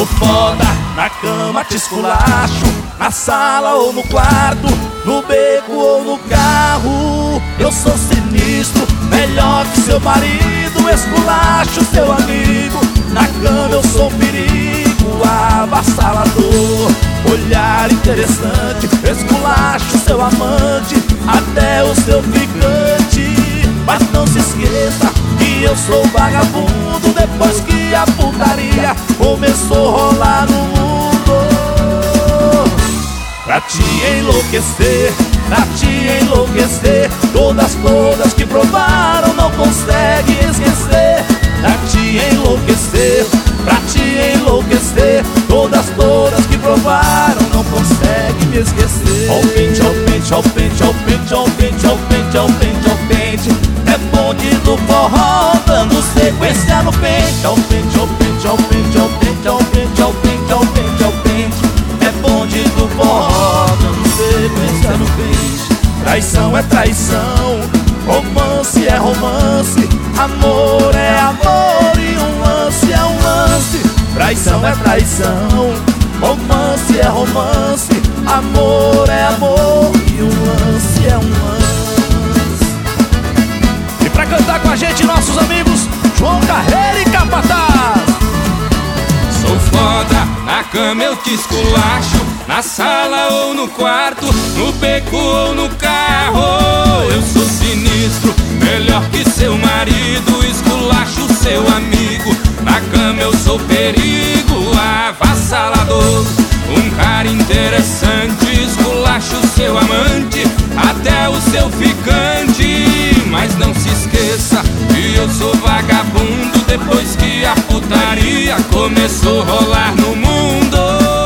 foda, na cama te esculacho, na sala ou no quarto, no beco ou no carro. Eu sou sinistro, melhor que seu marido, esculacho seu amigo. Na cama eu sou perigo, avassalador, olhar interessante, esculacho seu amante, até o seu ficante. Mas não se esqueça que eu sou vagabundo, depois que a putaria começou a rolar no mundo. Pra te enlouquecer, pra te enlouquecer, todas que provaram não conseguem esquecer. Pra te enlouquecer, pra te enlouquecer, todas que provaram não conseguem me esquecer. Ó o pente, ó o pente, ó o pente, ó o pente, ó o pente, ó o pente, ó o pente, ó o pente. É bonde do forró dando sequência no pente. Ó o pente, ó o pente, ó o pente, ó o pente, ó o pente, ó o pente, ó o pente, ó o pente. É bonde do forró dando sequência no pente. Traição é traição, romance é romance, amor é amor e um lance é um lance. Traição é traição, romance é romance, amor é amor e um lance é um lance. E pra cantar com a gente, nossos amigos João Carreira e Capataz. Sou foda, na cama eu te esculacho, na sala ou no quarto, no beco ou no carro. Eu sou sinistro, melhor que seu marido, esculacho seu amigo. Na cama eu sou perigo, avassalador, um cara interessante, esculacho seu amante, até o seu ficante. Mas não se esqueça que eu sou vagabundo, depois que a putaria começou a rolar no mundo.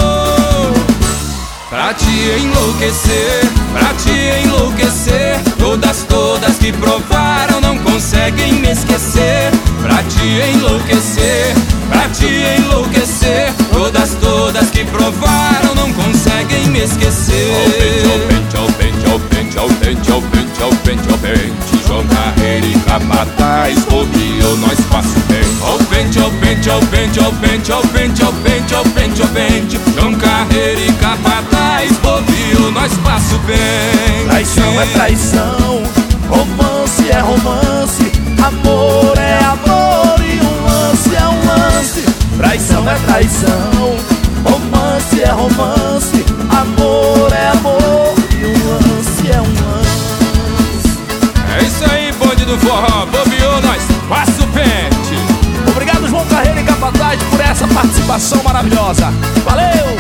Pra te enlouquecer, pra te enlouquecer, todas que provaram não conseguem me esquecer. Pra te enlouquecer, pra te enlouquecer, todas que provaram não conseguem me esquecer. Ó o pente, ó o pente, ó o pente, ó o pente, ó o pente, ó o pente, ó o pente. João Carreira e Capataz, bobeou, nós passa o pente. Ó o pente, ó o pente, ó o pente, ó o pente, ó o pente, ó o pente, ó o pente, ó o pente. João Carreira e Capataz, bobeou, nós passa o pente. Traição é traição, romance é romance, amor é amor e um lance é um lance. Traição é traição, romance é romance, amor é amor e um lance é um lance. É isso aí, bonde do forró, bobeou, nós passa o pente. Obrigado, João Carreira e Capataz, por essa participação maravilhosa. Valeu!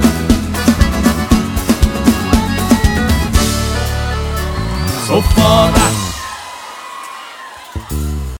Sou foda,